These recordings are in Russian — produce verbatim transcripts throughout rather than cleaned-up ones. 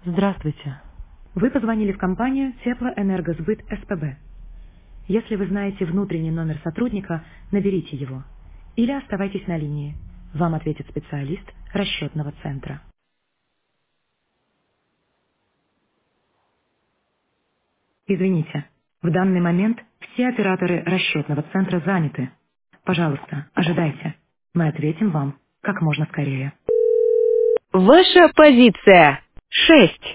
Здравствуйте. Вы позвонили в компанию Теплоэнергосбыт СПБ. Если вы знаете внутренний номер сотрудника, наберите его. Или оставайтесь на линии. Вам ответит специалист расчетного центра. Извините, в данный момент все операторы расчетного центра заняты. Пожалуйста, ожидайте. Мы ответим вам как можно скорее. Ваша позиция. Шесть.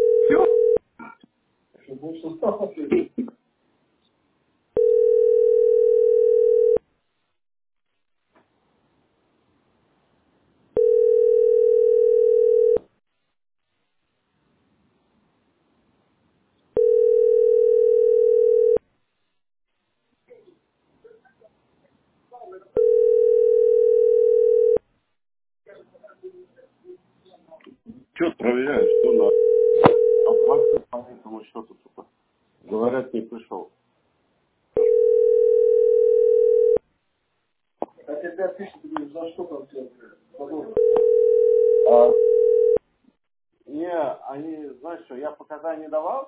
Что проверяешь, что на оплатил по этому счету, типа. Говорят, не пришел. А тебя пишут, говоришь, за что там тебя, блядь? А, не, они, знаешь что, я показания давал,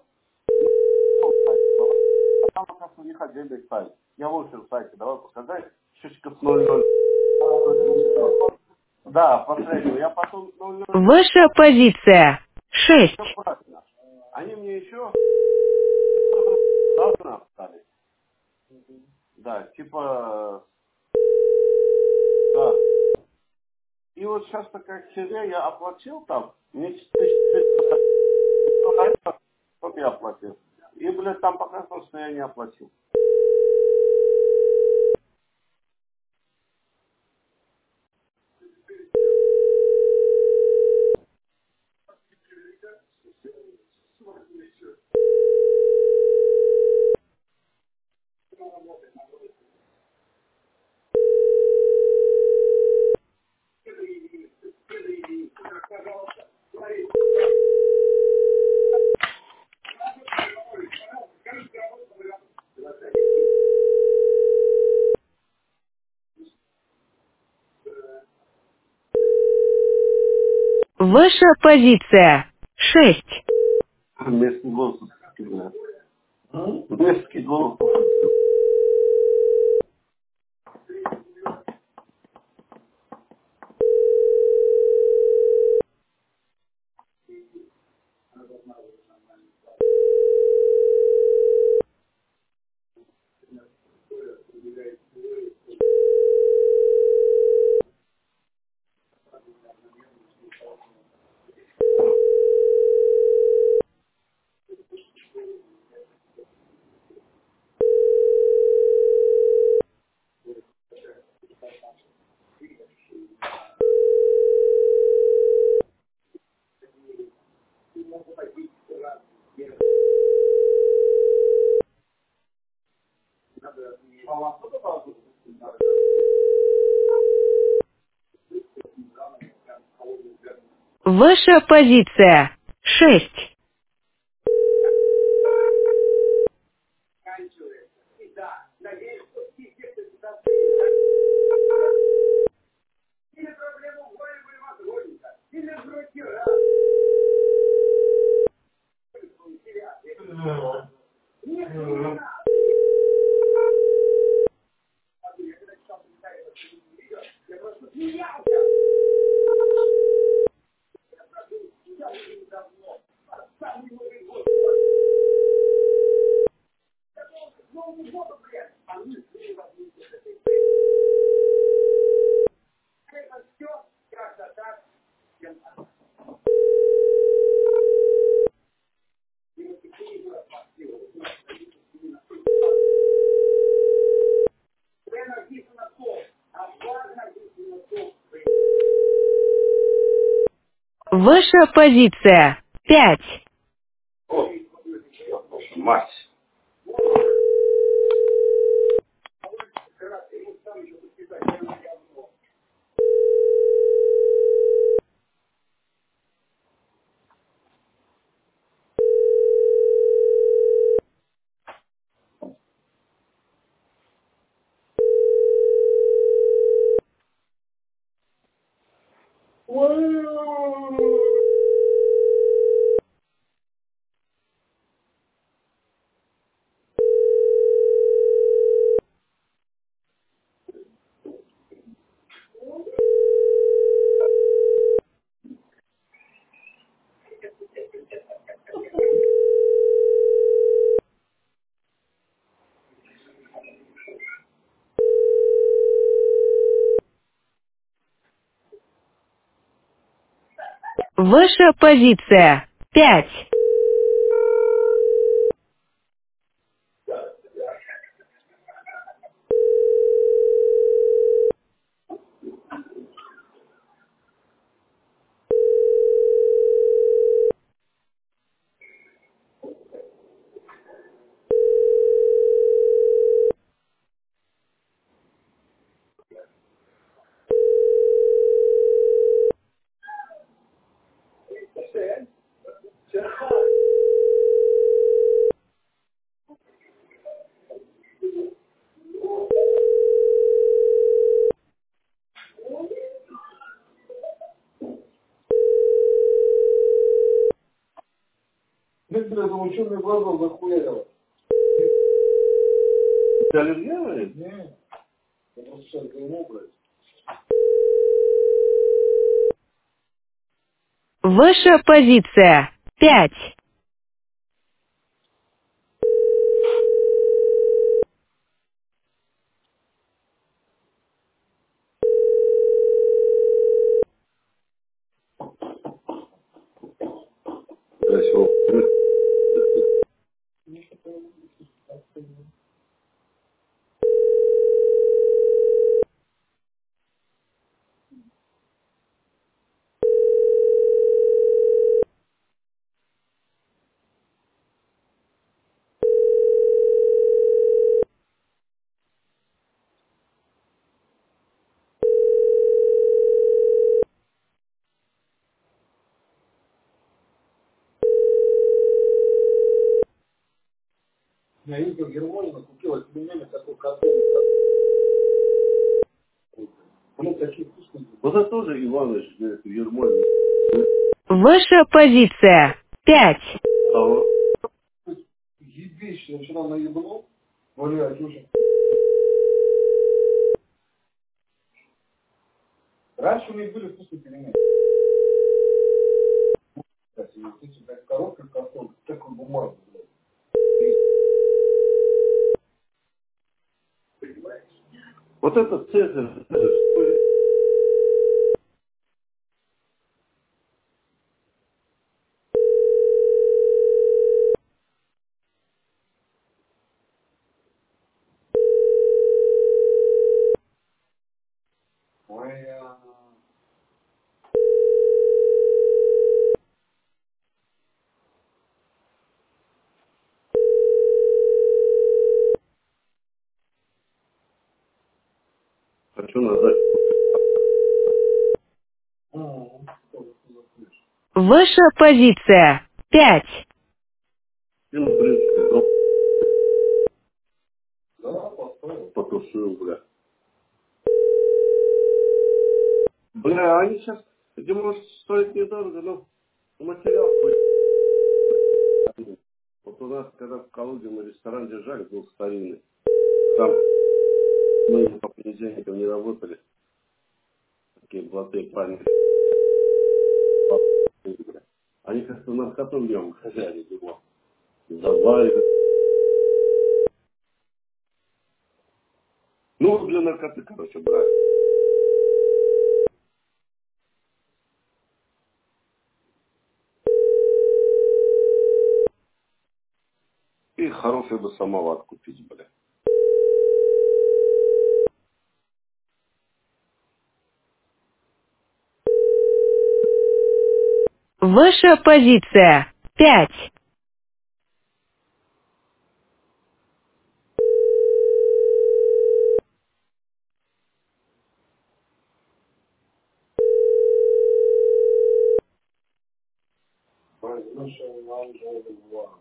а там, оказывается, у них отдельный сайт. Я в общем сайте давал показать, счетчика с ноль ноль. Да, последнего. Я потом ноль ноль Ваша позиция. Шесть. все правильно. Они мне еще должны остались. Да, типа, да. И вот сейчас такая херня, я оплатил там, мне тысяча сколько я оплатил. И, блядь, там показывал, что я не оплатил. Ваша позиция. Шесть. Мерзкий голос, блядь. Мерзкий голос. Ваша позиция. Шесть. Ваша позиция. Пять. Ой, мать. Ваша позиция. Пять. Блядь, блядь, он что мне глазом захуярил? Ты аллергия, говорит? Нет. Я просто сейчас займу, блядь. Ваша позиция. Пять. Красиво. Я видел Германина, купила пельмени такой картон. Блин, такие вкусные. Вот это тоже Иванович, говорит, Ермолин. Ваша позиция. Пять. Ага. Ебись, я вчера наебнул. Блядь, уже. Раньше у них были вкусные пельмени. Кстати, вот эти, блядь, коробка картон, такой бумагу, блядь. Вот это Цезарь, Цезарь, что Ой, я... хочу надать. М, что вы тут слышите? Ваша позиция. Пять. И, ну, в принципе, ну, Да, поставил. потушил, бля. Бля, они сейчас, это может стоит недорого, но материал хуй. Вот у нас, когда в Калуге мы ресторан держали, был старинный. Там мы по понедельникам не работали. Такие блатые парни. Они как-то наркоту в нем хозяин его. Заваривают. Ну, для наркоты, короче, брать. И хороший бы самовар купить, бля. Ваша позиция. Пять. Возмешал нам же два.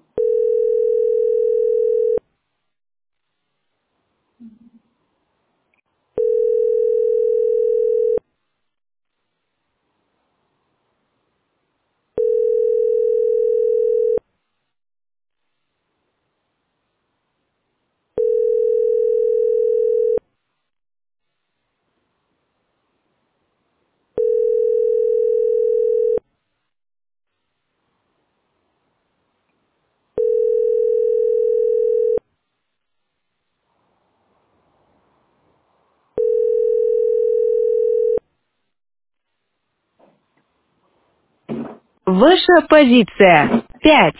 Ваша позиция. Пять.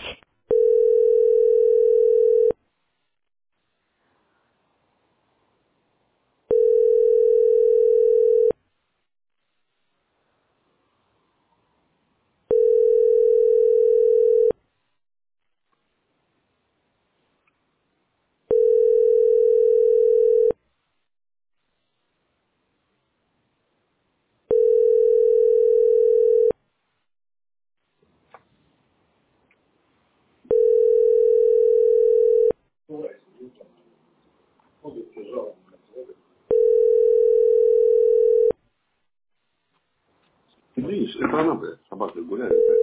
Ты видишь, это она, блядь, собака гуляет, блядь.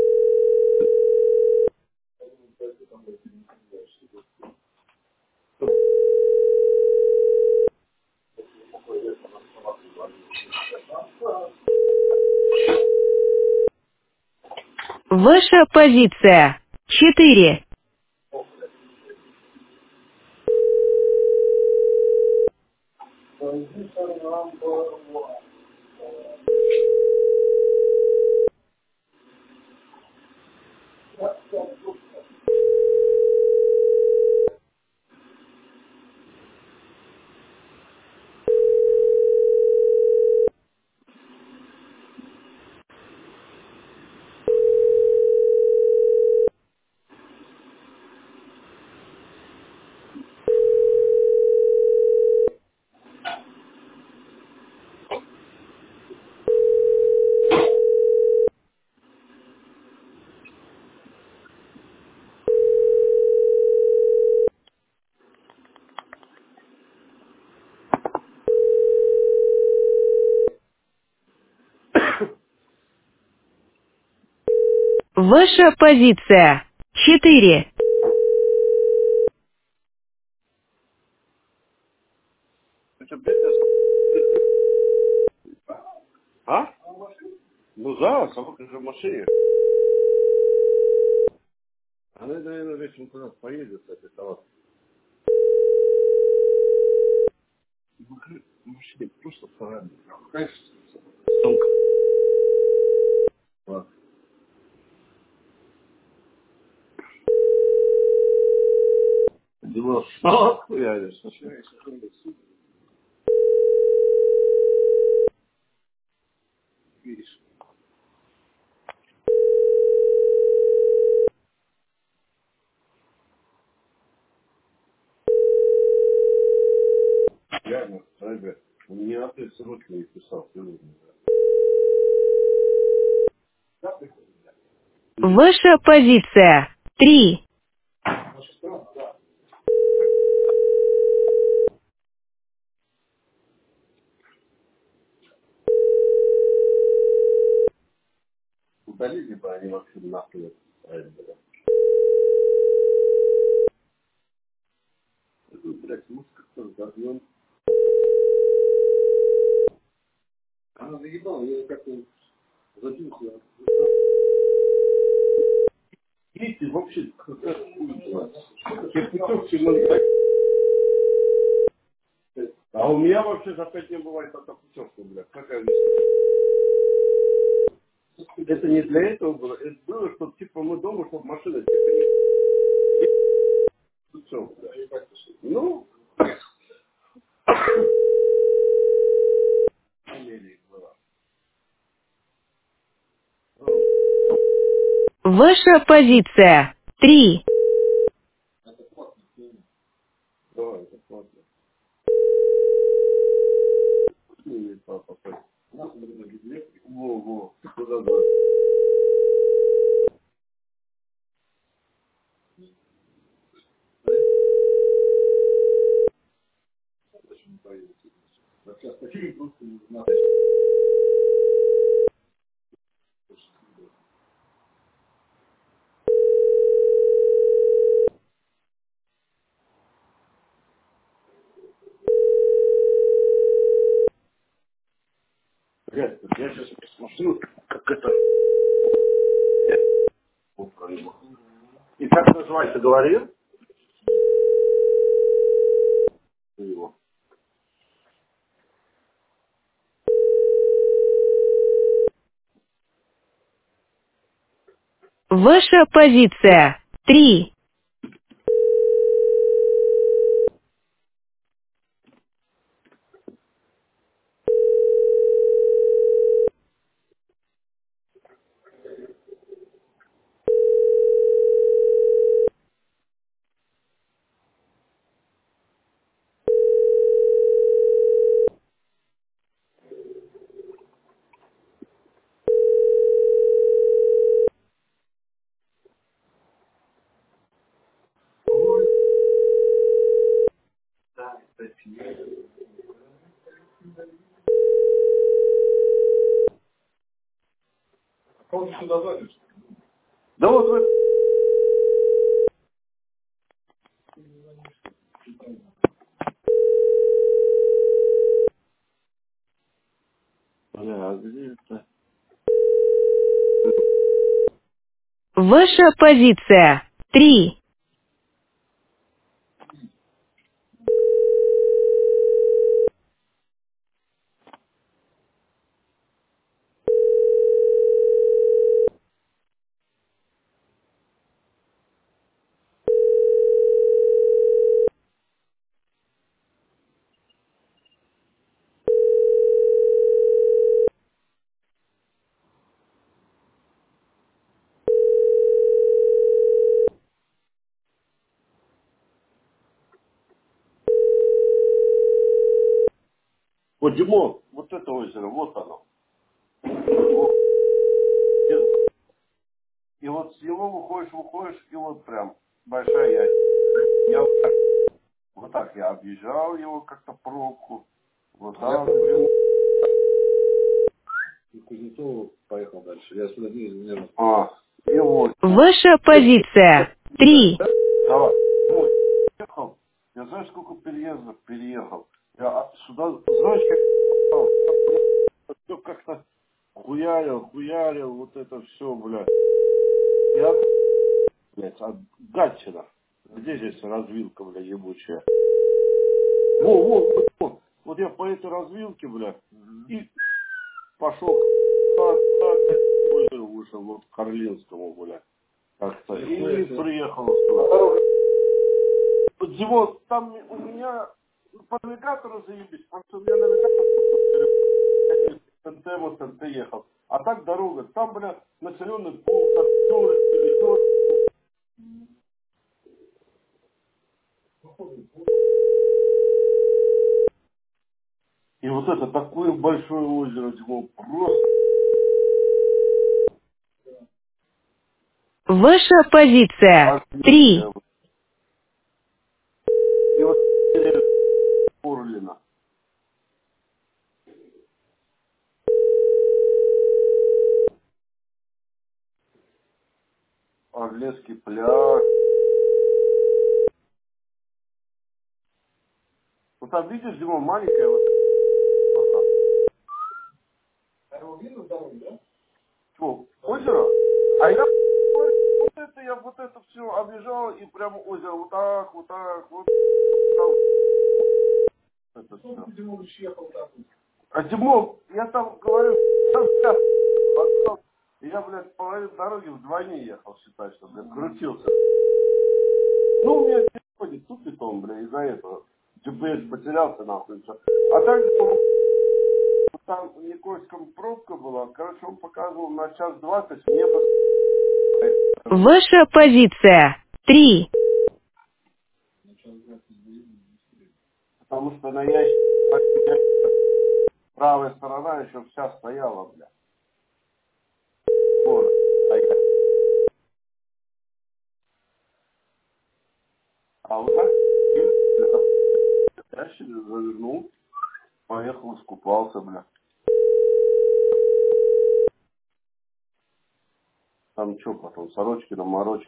Ваша позиция. Четыре. Ваша позиция. Четыре. Это, блядь, а? Ну да, собака же в машине. Она, наверное, вечером куда-то поедет с этой собакой. В машине просто сарами. Конечно, сумка. Ладно. Думал, что хуяришь? Видишь. Реально, ребят, у меня отец руки не писал. Ваша позиция. Три. Удалили бы они вообще нахуй. Блять, мы как-то разорвем. Она заебала, я ее как-то забил сюда. Видите, вообще, какая хуйня. Кирпичевки мы... А у меня вообще за пять дней бывает только путевка, блядь. Какая вещь. Это не для этого было. Это было, что типа мы дома, чтобы машина типа не... Путевка, блядь. Ну... Фамилия была. Ваша позиция. Три. Давай, это платно. Не, папа, папа. Во, во. Куда, да. Сейчас почему просто не знаю. Блядь, я сейчас посмотрю, как это... И как называется, говорил? Его. Ваша позиция. Три. Он сюда звонит. Да вот вы... Бля, а где это? Ваша позиция. Три. Вот, Димон, вот это озеро, вот оно. Вот. И вот с него выходишь, выходишь, и вот прям большая ящика. Я вот так, вот так я объезжал его как-то пробку. Вот так. И Кузнецов поехал дальше. Я сюда не изменил. А, и вот. Ваша позиция. Три. Давай. Вот. Ехал. Я знаешь, сколько переездов переехал. Я сюда, знаешь, как все как-то хуярил, хуярил, вот это все, блядь. Я, блядь, от Гатчина. Где здесь развилка, блядь, ебучая? Во, во, вот, вот. Вот я по этой развилке, блядь, и пошел так, так, к озеру вышел, вот к Орлинскому, блядь. Как-то. И, и приехал сюда. Димон, там у меня по навигатору заебись, потому что у меня навигатор ТНТ, вот ТНТ ехал. А так дорога, там, бля, населенный пункт, актеры, пересёк. И вот это такое большое озеро, Димон, просто. Ваша позиция. Три. И вот Орлина. Орлецкий пляж. Вот там, видишь, Димон, маленькая вот. Что, озеро? А я вот это, я вот это все объезжал и прямо озеро вот так, вот так, вот. Это всё. А Димон, я там говорю, там час вокзал, и я, блядь, половину дороги вдвойне ехал, считай, что, блядь, крутился. Ну, у меня не ходит тут и том, блядь, из-за этого. джи пи эс потерялся, нахуй, всё. А так, ну, там в Никольском пробка была, короче, он показывал на час двадцать, мне бы... Ваша позиция. Три. Потому что на ящике правая сторона еще вся стояла, бля. Вот. А, я... а вот так ящик завернул, поехал, искупался, бля. Там что потом, сорочки на морочки.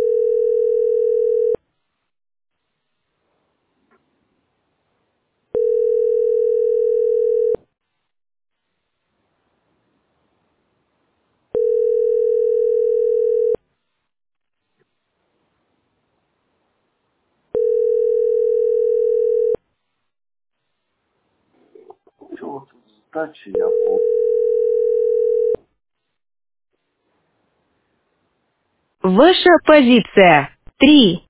Что вот с дачи я помню. Ваша позиция. Три.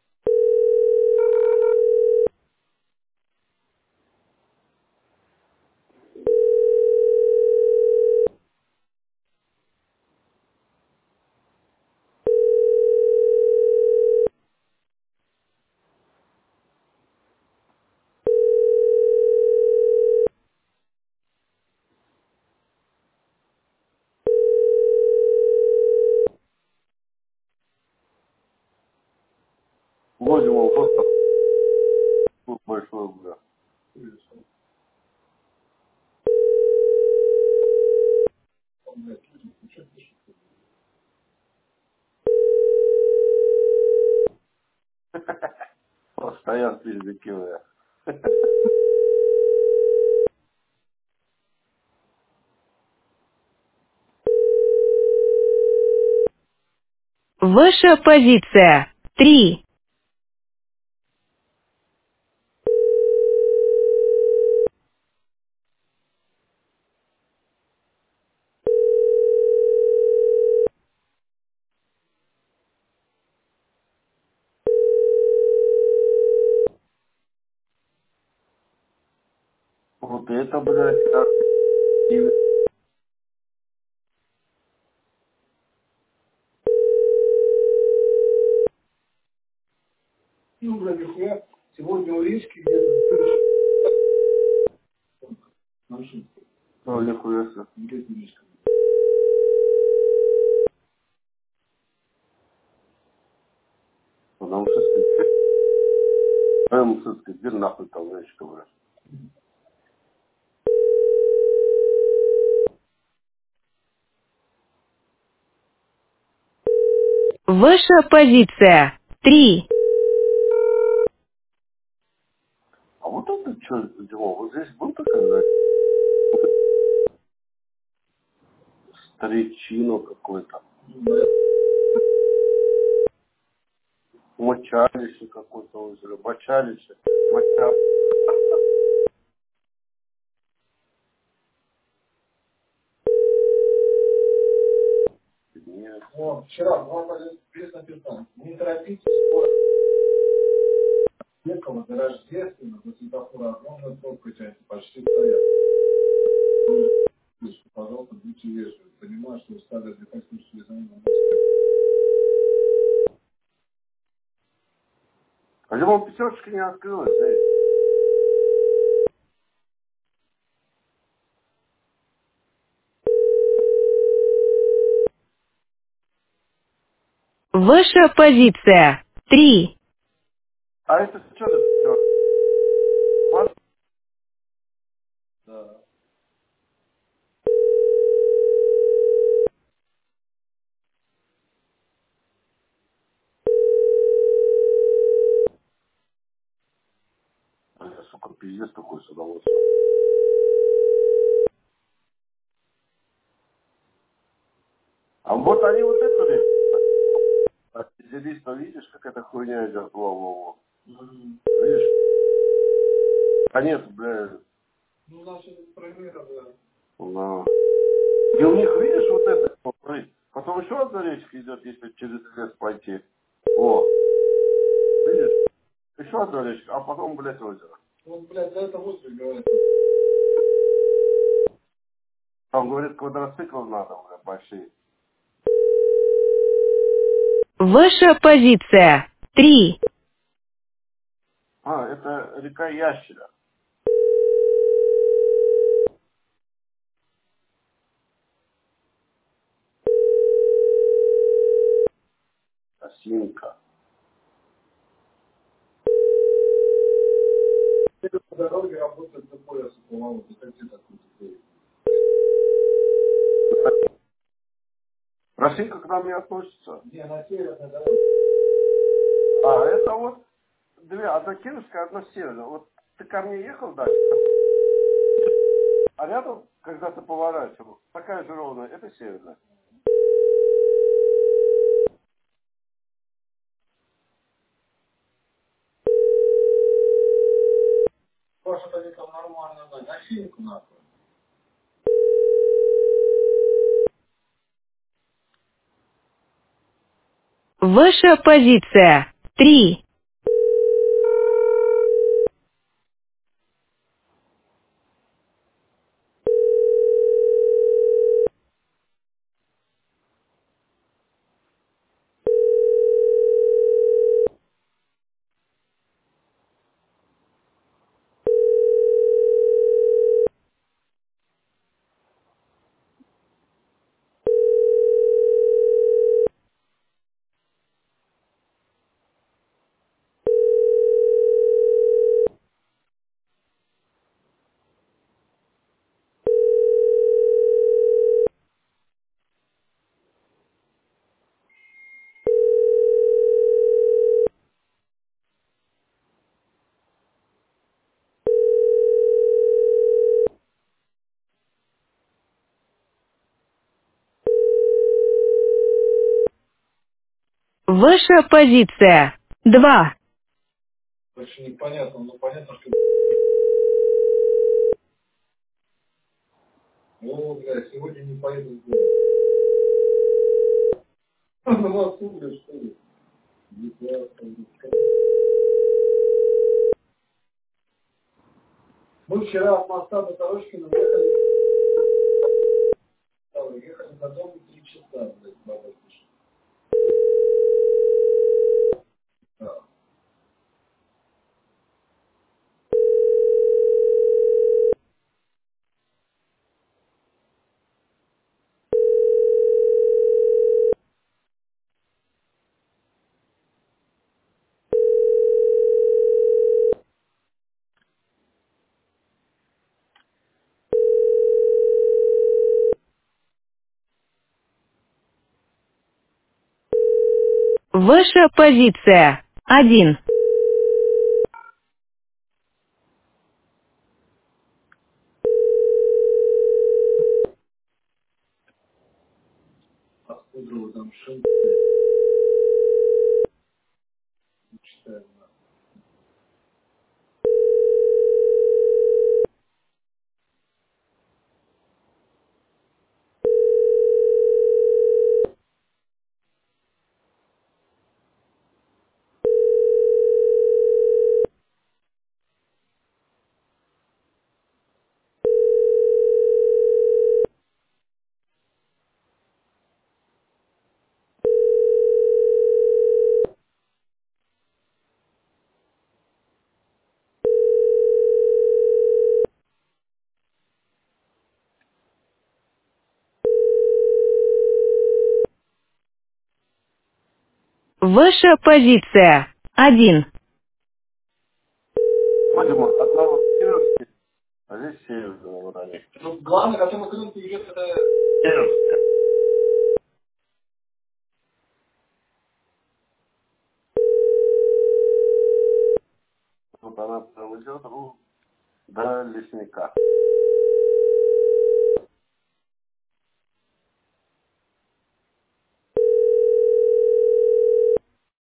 Вроде, мол, просто тут большой, бля. Постоянно перебекивая. Ваша позиция. Три. Вот это, блядь, как... Ну, бля, нихуя. Сегодня у речки где-то... Машин. Ну, нихуя себе. Где речка? Потому что, сказать, прям, сказать, где нахуй там речка, блядь. Ваша позиция. Три. А вот это что за дело? Вот здесь был такой, блядь, старичино какой-то. Мочалище какое-то озеро. Мочалище. Моча... Нет. О, вчера два полез написал. Не торопитесь, скоро. Ехала до Рождественного, до светофора огромная пробка тянется, почти стоят. Слушай, пожалуйста, будьте вежливы. Понимаю, что устали отдыхать, слушайте, за мной. А его пятерочка не открылась, эй. Ваша позиция. Три. А это что за пятерка? Да. Бля, сука, пиздец такой с удовольствием. А вот они вот эту речь. А специалиста видишь, как эта хуйня идет? Во-во-во. Видишь? Конец, бля. Ну, значит, примерно, да. Да. И у них, видишь, вот это, смотри, потом еще одна речка идет, если через лес пойти. Во. Видишь? Еще одна речка, а потом, блядь, озеро. Вот, блядь, за это вот говорят. Там, говорит, квадроциклов надо, блядь, большие. Ваша позиция. Три. А, это река Ящера. Осинка. Это по дороге работает до пояса полового. Ты как такой такой? Росинка к нам не относится. Не, на северной дороге. А, это вот две, одна кировская, одна северная. Вот ты ко мне ехал дальше, а рядом, когда ты поворачивал, такая же ровная, это северная. Может, они там нормально, да, на синку нахуй. Ваша позиция три. Ваша позиция два. Больше непонятно, но понятно, что... О, бля, сегодня не поеду в город. На мосту, бля, что ли? Не классно, мы вчера от моста до Торошкина ехали, ехали до дома три часа, блядь, баба пишет. Да. Ваша позиция один. Откуда вы там шел, не читаю. Ваша позиция один. Вроде мы одного северский, а здесь северного вроде. Ну, главное, когда на рынке идет, это... Северская. Вот она прям идет, ну, до лесника.